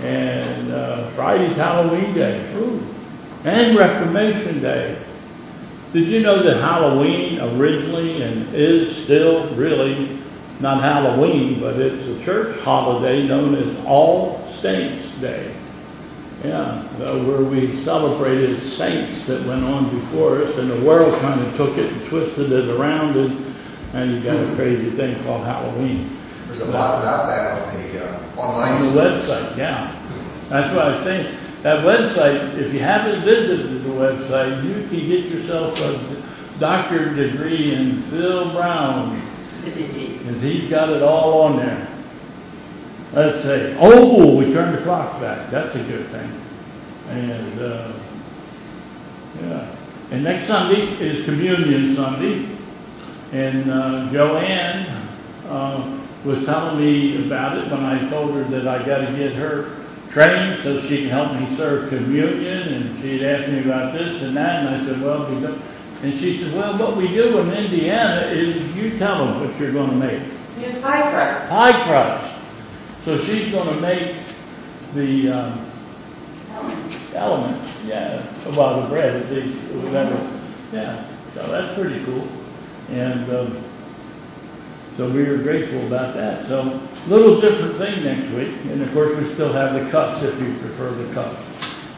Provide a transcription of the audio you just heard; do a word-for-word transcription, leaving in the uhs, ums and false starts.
And uh, Friday's Halloween Day. Ooh. And Reformation Day. Did you know that Halloween originally and is still really not Halloween, but it's a church holiday known as All Saints Day. Yeah, uh, where we celebrated saints that went on before us, and the world kind of took it and twisted it around, and, and you got a crazy thing called Halloween. There's a lot about that on the uh, online. On the website, yeah. That's what I was saying. That website, if you haven't visited the website, you can get yourself a doctorate degree in Phil Brown, because he's got it all on there. Let's say, oh, we turned the clock back. That's a good thing. And, uh, yeah. And next Sunday is Communion Sunday. And uh, Joanne uh, was telling me about it when I told her that I got to get her trained so she can help me serve communion. And she'd asked me about this and that. And I said, well, we don't. And she said, well, what we do in Indiana is you tell them what you're going to make. Use pie crust. Pie crust. So she's going to make the um, elements, yeah, well, the bread, at least, or whatever. Yeah, so that's pretty cool. And um, so we were grateful about that. So, little different thing next week. And of course, we still have the cups if you prefer the cups.